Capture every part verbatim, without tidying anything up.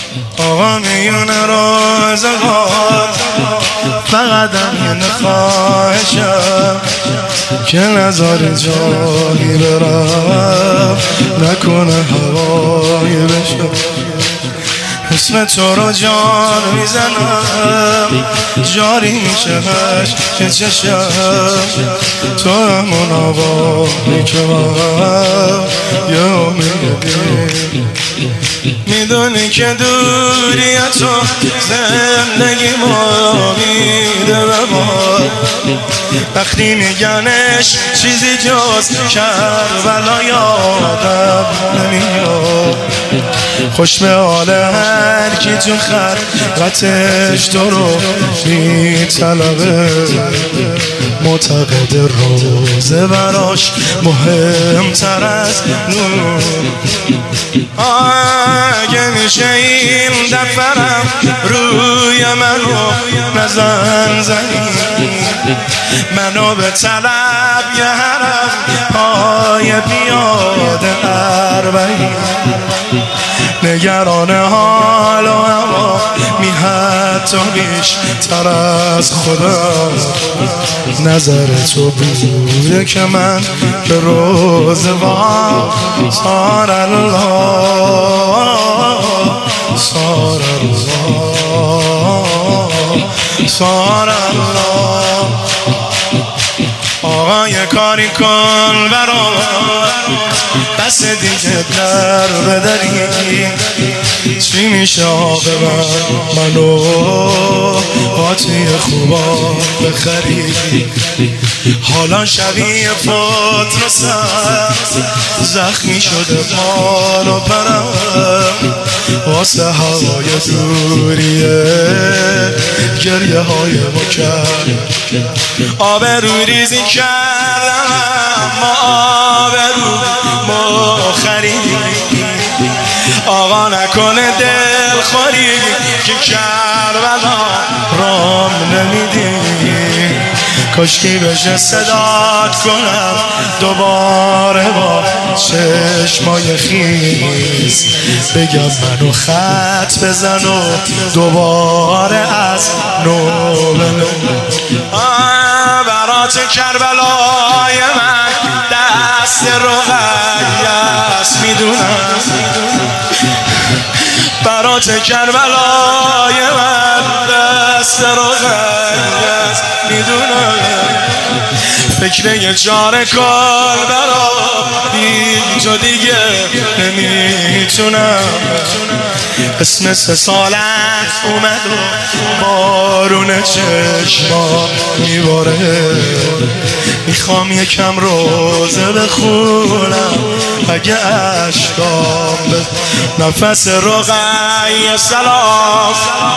آقا میون روزگار فقط این خواهشم که نظر جایی برم نکنه هوایی بشم اسم تو رو جان میزنم جاری میشه که چشم تو همون آوامی که من یه امیدی میدونی که دوری تو زندگی ما میده به ما وقتی میگنش چیزی جز کربلا یادم نمیاد خوش به حال هر کی تو خلقتش تو رو میطلبه معتقد روزه براش مهمتر از نور اگه میشه این دفرم روی منو نزن زنی منو به طلب یه حرم پای پیاده اربعین نگران حال و هوا می حتی بیشتر از خدا نظر تو بوده که من به روز وام سار الله سار الله سار الله آقا یه کاری کن برام بس دیگه در بداری چی میشه آقا منو قاطی خوبا بخری حالا شبیه فوت رسم زخمی شده بال و پرم واسه هوای دوریه گریه های مکر آبرو ریزی کردم ما آبرو ما خریدی آقا نکنه دل خوری که کربلا رام نمیدی کاشکی بشه صدات کنم دوباره با چشمای خیز بگم منو خط بزن و دوباره از نو بنو برات کربلای من دست رقیه‌ست میدونم برات کربلای من دست رقیه‌ست میدونم فکر یه چاره کار برام بی تو دیگه نمیتونم اسم سه سالت اومد و بارون چشما میباره میخوام یکم روزه بخونم اگه اشکام به نفس رقیه سلام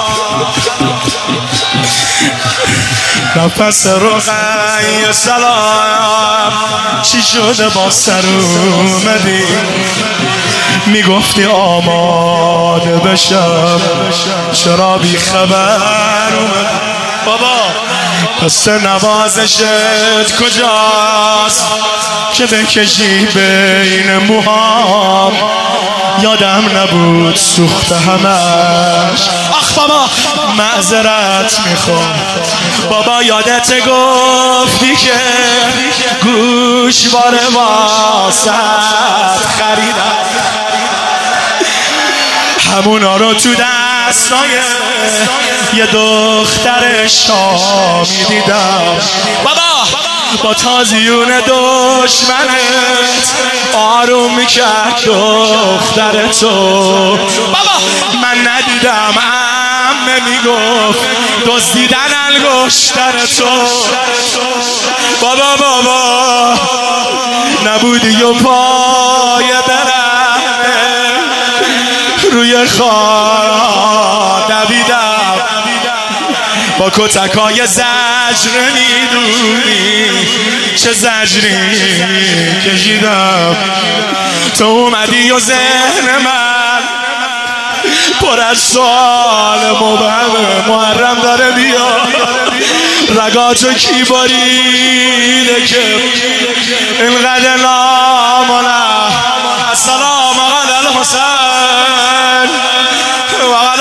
نفس رقیه سلام چی شده با سر اومدی میگفتی آماده بشم چرا بی خبر اومد بابا دست نوازشت کجاست که بکشی بین موهام یادم نبود سوخته همش آخ بابا معذرت میخوام بابا یادت گفتی که گوشواره واسه خریدم همونا رو تو دستای یه دختر شامی دیدم بابا با تازیون دشمنت آروم میکرد دختر تو بابا من ندیدم عمه میگفت دزدیدن انگشتر تو بابا بابا نبودی و پای برهنه روی خار دویدم با کتکای زجر میدونی چه زجری کشیدم تو اومدی و ذهن من پر از سوال مبهم محرم داره بیا رگاتو کی باریده که اینقدر نامونه السلام آقا الحسین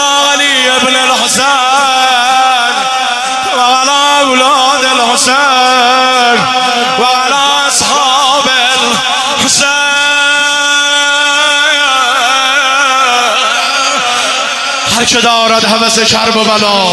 هر که دارد هوس کرب و بلا